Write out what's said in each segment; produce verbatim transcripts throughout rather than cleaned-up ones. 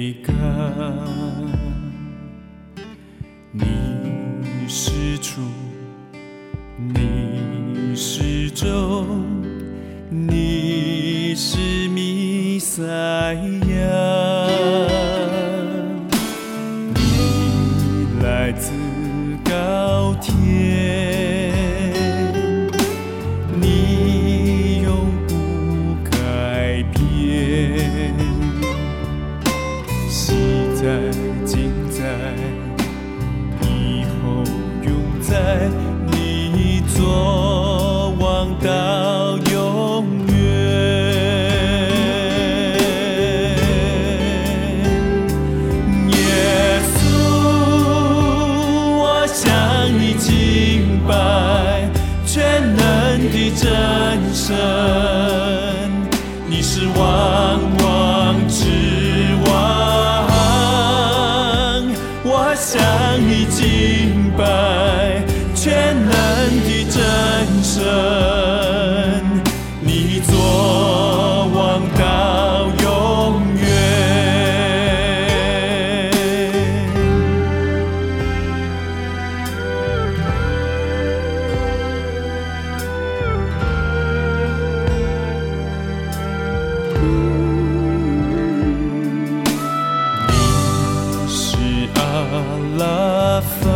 美感。你是主，你是终，你是弥赛亚，你来自高天，你永不改变，昔在今在以后永在，你作王到永远。耶稣，我向你敬拜，全能的真神，你是万王之王。我向你敬拜，全能的真神，你作王到永远。你是阿拉法，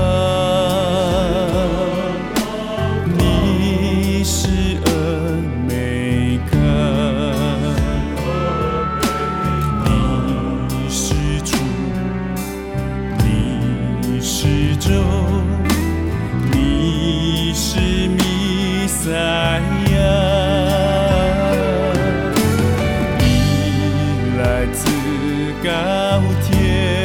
你是恩美感，你是主，你是终，你是弥赛亚，你来自高天。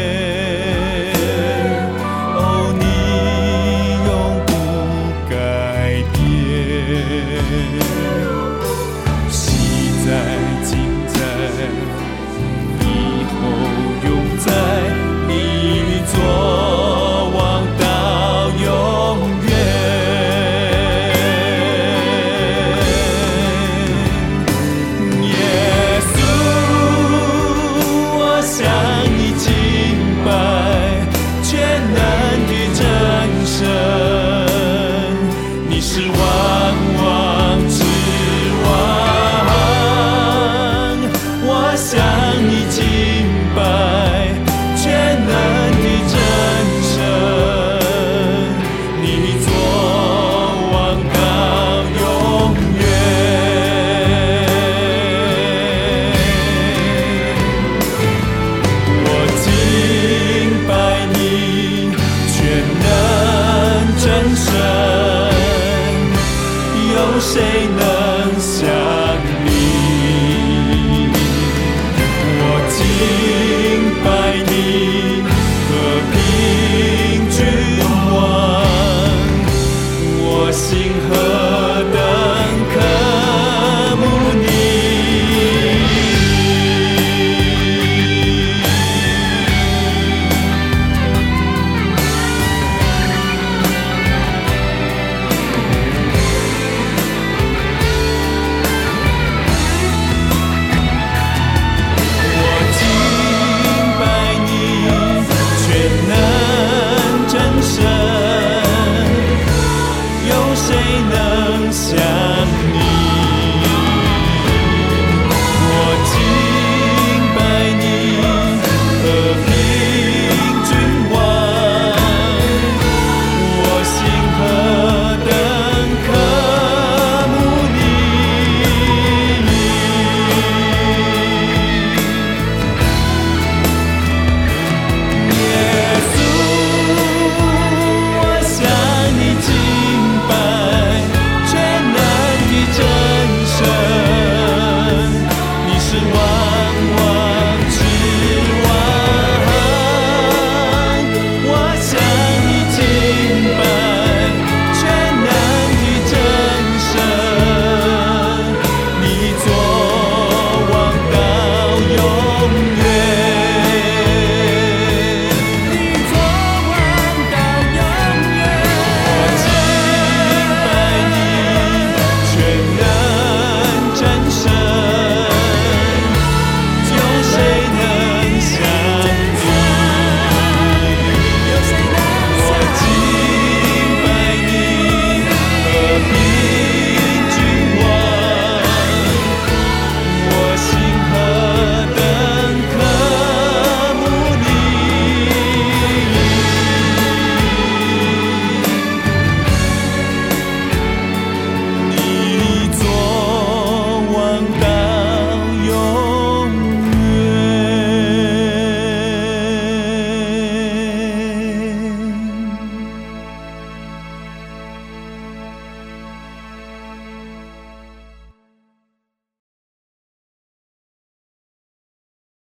昔在今在以后永在，你作王到永远。耶稣，我向你敬拜，全能的真神，你是万王之王。我向你敬拜，全能的真神，你作王到永远。我敬拜你，全能真神，有谁